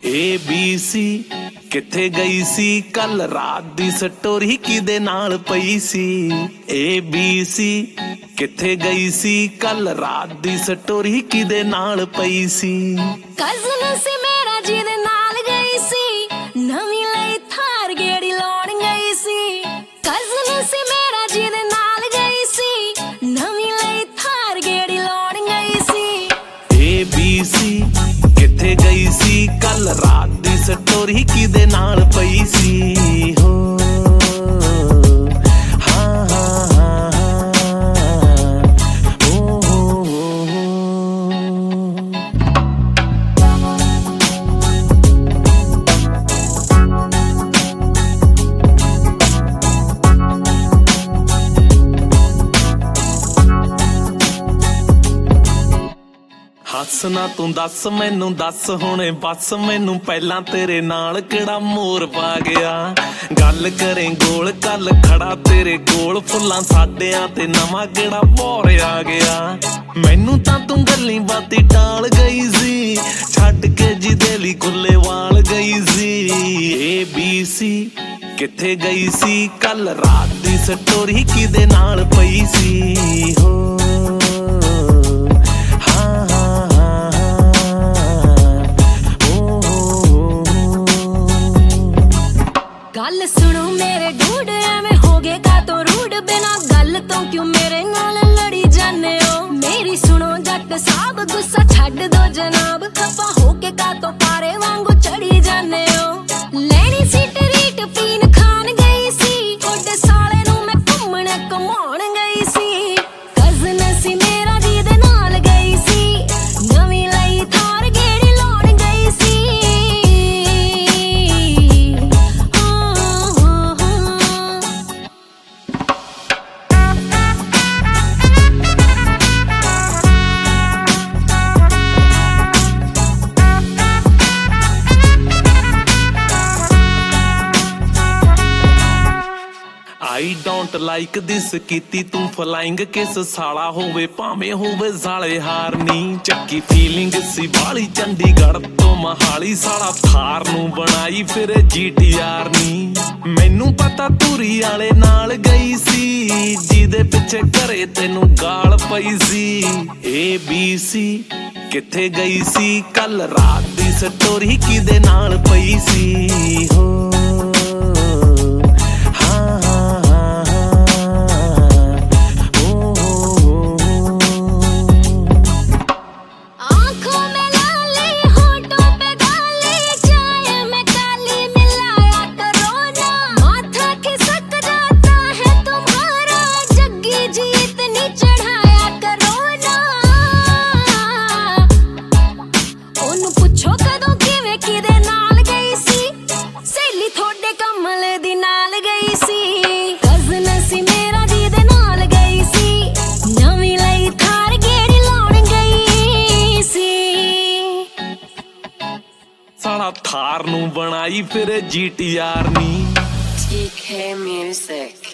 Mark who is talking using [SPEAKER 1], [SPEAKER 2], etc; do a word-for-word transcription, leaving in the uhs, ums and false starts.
[SPEAKER 1] A B C किथे गई सी कल रात दी स्टोरी किदे नाल पई सी। ए बी सी किथे गई सी कल रात दी स्टोरी किदे नाल पई सी।
[SPEAKER 2] कज़न सी मेरा जिहदे नाल गई सी, नवीं लई थार गेड़ी लाउण गई सी। कज़न सी मेरा जिहदे नाल गई सी, नवीं लई थार गेड़ी लाउण गई सी।
[SPEAKER 1] ए बी सी किथे गई सी कल रात दी स्टोरी किदे नाल पई सी। हो हस ना तू दस मैनू दस हुणे बस मैनू पहला तेरे नाल किहड़ा मोर पा गया। गल करें गोल कल खड़ा तेरे कोल फुल्लां साडियां ते नवां किहड़ा भौर आ गया। मैनू तां तू गल्लीं बाती टाल गई सी, छड्ड के जिहदे लई खुले वाल गई सी। ए बी सी किथे गई सी कल रात दी स्टोरी किदे नाल पई सी। हो
[SPEAKER 2] गल सुनो मेरे डूड एवें हो गए का तो रूड, बिना गल तो क्यों मेरे नाल लड़ी जाने हो। मेरी सुनो जट साहब गुस्सा छड्ड दो जनाब, खफा होके का तो पारे वांगू चढ़ी जाने हो। लेनी सी ट्रीट पीन खान गई सी, ओडे साले नू मैं घुम्मण घुमाउण गई सी। कज़न सी मेरा जिहदे नाल गई सी, नवीं लई थार गेड़ी लाउण गई सी।
[SPEAKER 1] आई डोंट लाइक दिस कीती तू फलाइंग किस साला होवे भावें होवे साले हारनी। चक्की फीलिंग सी बाली चंडीगढ़ तो महाली, साला थार नू बनाई फिर जी टी आर नी। मैनू पता तुरी आले नाल गई सी, जिदे पिछे घरे तेनू गाल पई सी। ए बी सी किथे गई सी कल रात दी स्टोरी किदे नाल पई सी। हो साला थार नू बनाई फिर जी टी आर नी।
[SPEAKER 3] T K Music